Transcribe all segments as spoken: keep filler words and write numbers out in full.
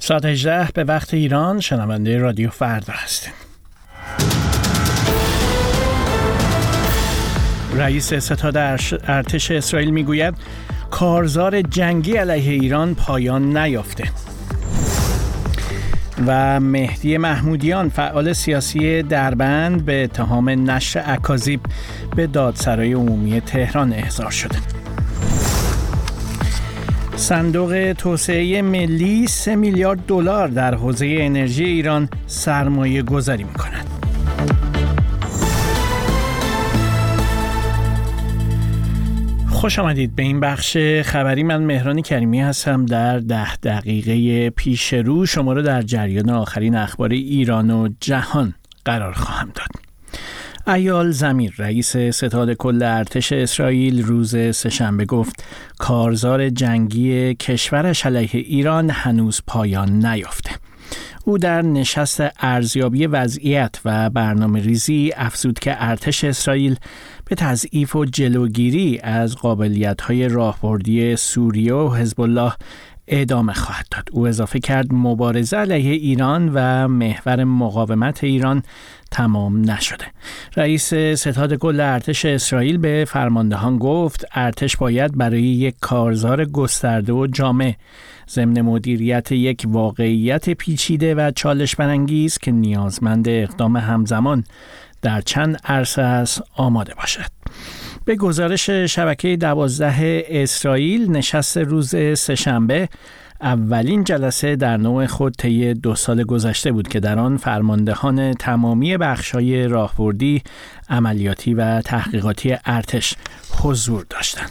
ساعت هجده به وقت ایران، شنونده رادیو فردا هستیم. رئیس ستاد ارتش اسرائیل میگوید کارزار جنگی علیه ایران پایان نیافته. و مهدی محمودیان فعال سیاسی دربند به اتهام نشر اکاذیب به دادسرای عمومی تهران احضار شده. صندوق توسعه ملی سه میلیارد دلار در حوزه انرژی ایران سرمایه گذاری می‌کند. خوش آمدید به این بخش خبری. من مهران کریمی هستم. در ده دقیقه پیش رو شما رو در جریان آخرین اخبار ایران و جهان قرار خواهم داد. ایال زمیر رئیس ستاد کل ارتش اسرائیل روز سه‌شنبه گفت کارزار جنگی کشورش علیه ایران هنوز پایان نیافته. او در نشست ارزیابی وضعیت و برنامه ریزی افزود که ارتش اسرائیل به تضعیف و جلوگیری از قابلیت‌های راهبردی سوریه و حزب الله ادامه خواهد داد. او اضافه کرد مبارزه علیه ایران و محور مقاومت ایران تمام نشده. رئیس ستاد کل ارتش اسرائیل به فرماندهان گفت ارتش باید برای یک کارزار گسترده و جامع ضمن مدیریت یک واقعیت پیچیده و چالش برانگیز که نیازمند اقدام همزمان در چند عرصه است آماده باشد. به گزارش شبکه دوازده اسرائیل، نشست روز سه‌شنبه اولین جلسه در نوع خود طی دو سال گذشته بود که در آن فرماندهان تمامی بخش‌های راهبردی، عملیاتی و تحقیقاتی ارتش حضور داشتند.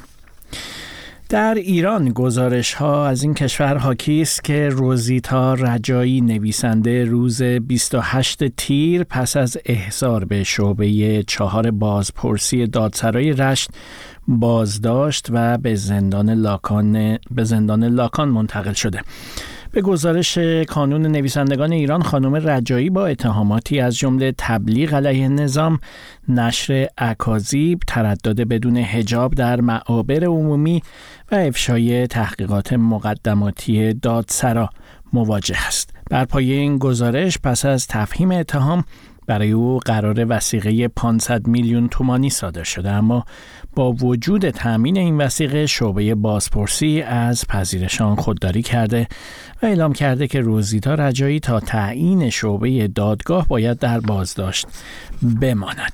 در ایران گزارش‌ها از این کشور حاکی است که روزیتا رجایی نویسنده روز بیست و هشتم تیر پس از احضار به شعبه چهار بازپرسی دادسرای رشت بازداشت و به زندان لاکان به زندان لاکان منتقل شده. به گزارش کانون نویسندگان ایران، خانم رجایی با اتهاماتی از جمله تبلیغ علیه نظام، نشر اکاذیب، تردد بدون حجاب در معابر عمومی و افشای تحقیقات مقدماتی دادسرا مواجه است. بر پایه این گزارش پس از تفهیم اتهام برای او قرار وثیقه پانصد میلیون تومانی صادر شده، اما با وجود تامین این وثیقه شعبه بازپرسی از پذیرش آن خودداری کرده و اعلام کرده که روزیتا رجایی تا تعیین شعبه دادگاه باید در بازداشت بماند.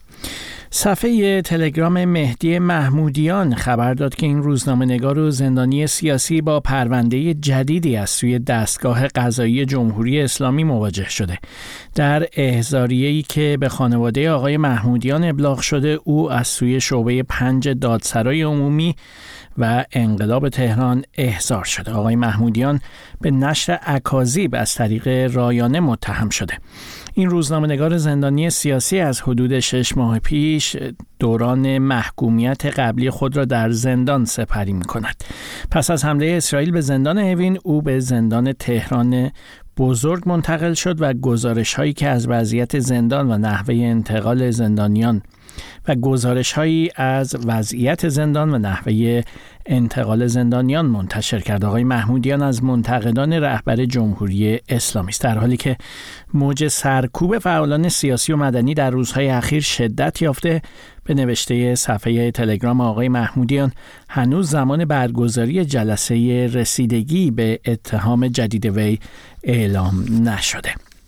صفحه تلگرام مهدی محمودیان خبر داد که این روزنامه‌نگار و زندانی سیاسی با پرونده جدیدی از سوی دستگاه قضایی جمهوری اسلامی مواجه شده. در احضاریه‌ای که به خانواده آقای محمودیان ابلاغ شده، او از سوی شعبه پنج دادسرای عمومی و انقلاب تهران احضار شده. آقای محمودیان به نشر اکاذیب از طریق رایانه متهم شده. این روزنامه‌نگار زندانی سیاسی از حدود شش ماه پیش دوران محکومیت قبلی خود را در زندان سپری می‌کند. پس از حمله اسرائیل به زندان اوین، او به زندان تهران بزرگ منتقل شد و گزارش‌هایی که از وضعیت زندان و نحوه انتقال زندانیان و گزارش‌هایی از وضعیت زندان و نحوه انتقال زندانیان منتشر کرد. آقای محمودیان از منتقدان رهبر جمهوری اسلامی است، در حالی که موج سرکوب فعالان سیاسی و مدنی در روزهای اخیر شدت یافته. به نوشته صفحه تلگرام آقای محمودیان، هنوز زمان برگزاری جلسه رسیدگی به اتهام جدید وی اعلام نشده.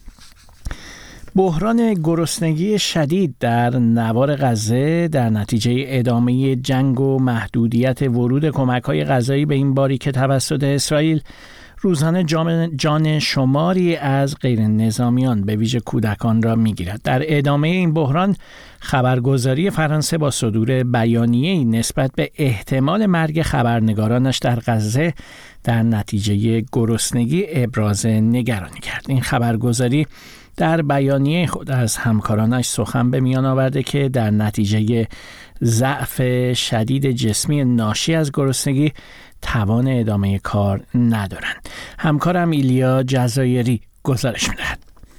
بحران گرسنگی شدید در نوار غزه در نتیجه ادامه جنگ و محدودیت ورود کمک‌های غذایی به این باریک توسط اسرائیل روزانه جان شماری از غیر نظامیان به ویژه کودکان را می‌گیرد. در ادامه این بحران، خبرگزاری فرانسه با صدور بیانیه‌ای نسبت به احتمال مرگ خبرنگارانش در غزه در نتیجه گرسنگی ابراز نگرانی کرد. این خبرگزاری در بیانیه خود از همکارانش سخن به میان آورده که در نتیجه ضعف شدید جسمی ناشی از گرسنگی توان ادامه کار ندارند. همکارم ایلیا جزایری گزارش می‌دهد.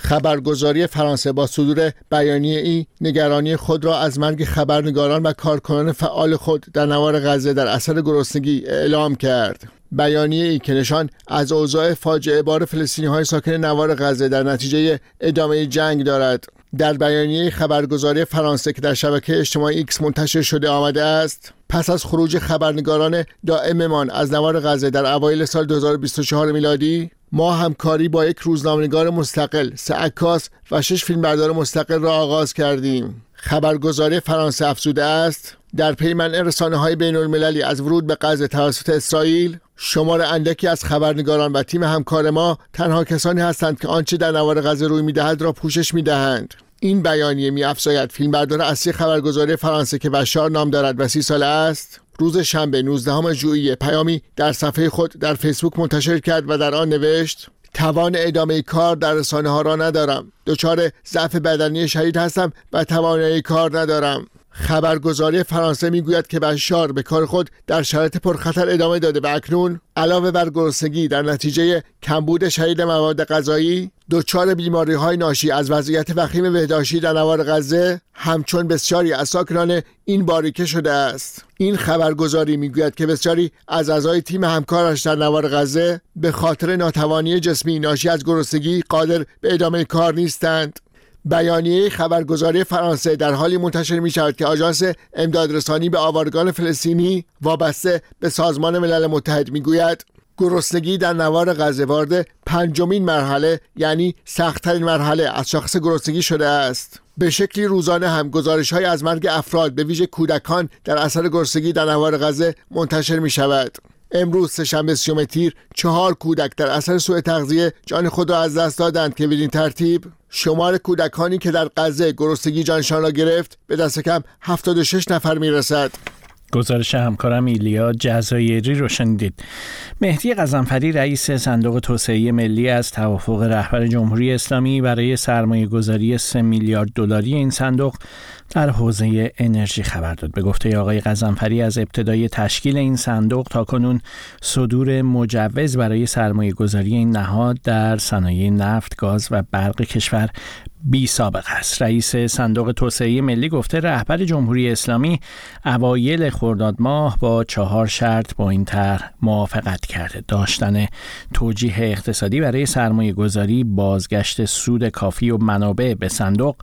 خبرگزاری فرانسه با صدور بیانیه ای نگرانی خود را از مرگ خبرنگاران و کارکنان فعال خود در نوار غزه در اثر گرسنگی اعلام کرد. بیانیه ای که نشان از اوضاع فاجعه بار فلسطینی‌های ساکن نوار غزه در نتیجه ادامه جنگ دارد. در بیانیه خبرگزاری فرانسه که در شبکه اجتماعی ایکس منتشر شده آمده است: پس از خروج خبرنگاران دائممان از نوار غزه در اوایل سال دو هزار و بیست و چهار میلادی، ما همکاری با یک روزنامه‌نگار مستقل، سه عکاس و شش فیلمبردار مستقل را آغاز کردیم. خبرگزاری فرانسه افزوده است: در پی منع رسانه‌های بین‌المللی از ورود به غزه توسط اسرائیل، شمار اندکی از خبرنگاران و تیم همکار ما تنها کسانی هستند که آنچه در نوار غزه روی می‌دهد را پوشش می‌دهند. این بیانیه می‌افزاید فیلمبردار اصلی خبرگزاری فرانسه که بشار نام دارد و سی ساله است، روز شنبه نوزدهم ژوئیه پیامی در صفحه خود در فیسبوک منتشر کرد و در آن نوشت: توان ادامه کار در رسانه‌ها را ندارم. دچار ضعف بدنی شدید هستم و توانایی کار ندارم. خبرگزاری فرانسه میگوید که بشار به کار خود در شرایط پرخطر ادامه داده و اکنون علاوه بر گرسنگی در نتیجه کمبود شدید مواد غذایی، دچار بیماری‌های ناشی از وضعیت وخیم بهداشتی در نوار غزه همچون بسیاری از ساکنان این باریکه شده است. این خبرگزاری میگوید که بسیاری از اعضای تیم همکارش در نوار غزه به خاطر ناتوانی جسمی ناشی از گرسنگی قادر به ادامه کار نیستند. بیانیه خبرگزاری فرانسه در حالی منتشر می شود که آژانس امدادرسانی به آوارگان فلسطینی وابسته به سازمان ملل متحد می گوید گرسنگی در نوار غزه وارد پنجمین مرحله، یعنی سخت‌ترین مرحله از شاخص گرسنگی شده است. به شکلی روزانه هم گزارش‌های از مرگ افراد به ویژه کودکان در اثر گرسنگی در نوار غزه منتشر می شود. امروز سه‌شنبه سیوم تیر چهار کودک در اثر سوء تغذیه جان خود را از دست دادند که بدین ترتیب شمار کودکانی که در غزه گرسنگی جانشان را گرفت به دست کم هفتاد و شش نفر میرسد. گزارش همکارم ایلیا جزایری رو شنیدید. مهدی غضنفری رئیس صندوق توسعه ملی از توافق رهبر جمهوری اسلامی برای سرمایه گذاری سه میلیارد دلاری این صندوق در حوزه انرژی خبر داد. به گفته آقای غضنفری از ابتدای تشکیل این صندوق تاکنون صدور مجوز برای سرمایه گذاری این نهاد در صنایع نفت، گاز و برق کشور بی سابقه است. رئیس صندوق توسعه ملی گفته رهبر جمهوری اسلامی اوایل خرداد ماه با چهار شرط با این طرح موافقت کرده: داشتن توجیه اقتصادی برای سرمایه گذاری، بازگشت سود کافی و منابع به صندوق،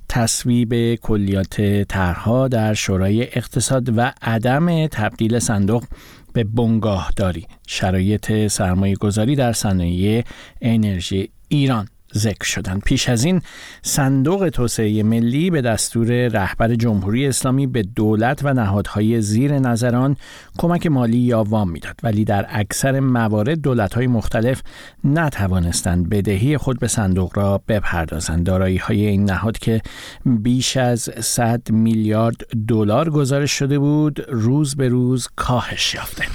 تصویب کلیات طرح‌ها در شورای اقتصاد و عدم تبدیل صندوق به بنگاهداری. شرایط سرمایه گذاری در صنایع انرژی ایران ذکر شدند. پیش از این صندوق توسعه ملی به دستور رهبر جمهوری اسلامی به دولت و نهادهای زیر نظر آن کمک مالی یا وام میداد، ولی در اکثر موارد دولت‌های مختلف نتوانستند بدهی خود به صندوق را بپردازند. دارایی‌های این نهاد که بیش از صد میلیارد دلار گزارش شده بود، روز به روز کاهش یافته.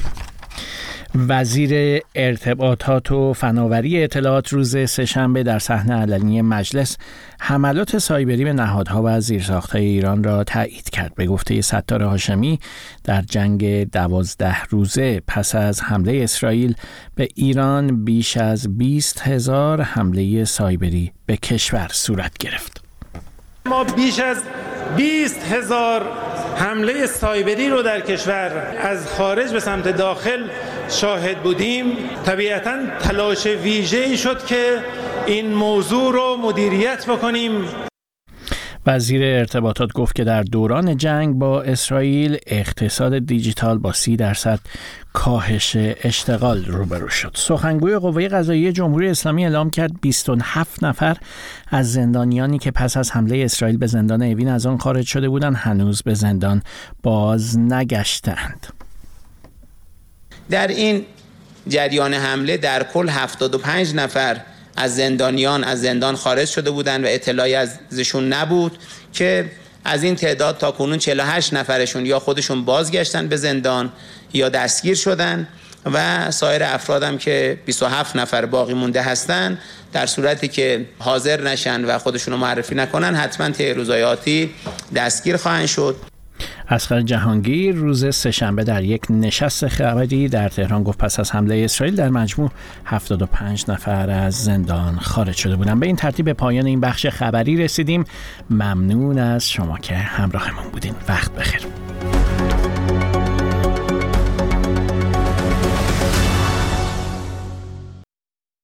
وزیر ارتباطات و فناوری اطلاعات روز سه‌شنبه در صحن علنی مجلس حملات سایبری به نهادها و زیرساخت‌های ایران را تایید کرد. به گفته ستار هاشمی در جنگ دوازده روزه پس از حمله اسرائیل به ایران بیش از بیست هزار حمله سایبری به کشور صورت گرفت. ما بیش از بیست هزار حمله سایبری رو در کشور از خارج به سمت داخل شاهد بودیم. طبیعتاً تلاش ویژه‌ای شد که این موضوع رو مدیریت بکنیم. وزیر ارتباطات گفت که در دوران جنگ با اسرائیل اقتصاد دیجیتال با سی درصد کاهش اشتغال روبرو شد. سخنگوی قوه قضاییه جمهوری اسلامی اعلام کرد بیست و هفت نفر از زندانیانی که پس از حمله اسرائیل به زندان اوین از آن خارج شده بودند هنوز به زندان باز نگشتند. در این جریان حمله در کل هفتاد و پنج نفر از زندانیان از زندان خارج شده بودند و اطلاعی ازشون نبود که از این تعداد تا کنون چهل و هشت نفرشون یا خودشون بازگشتن به زندان یا دستگیر شدن و سایر افرادم که بیست و هفت نفر باقی مونده هستن در صورتی که حاضر نشن و خودشون رو معرفی نکنن حتما طی روزهای آتی دستگیر خواهند شد. اصغر جهانگیر روز سه‌شنبه در یک نشست خبری در تهران گفت پس از حمله اسرائیل در مجموع هفتاد و پنج نفر از زندان خارج شده بودند. به این ترتیب به پایان این بخش خبری رسیدیم. ممنون از شما که همراهمون بودین. وقت بخیر.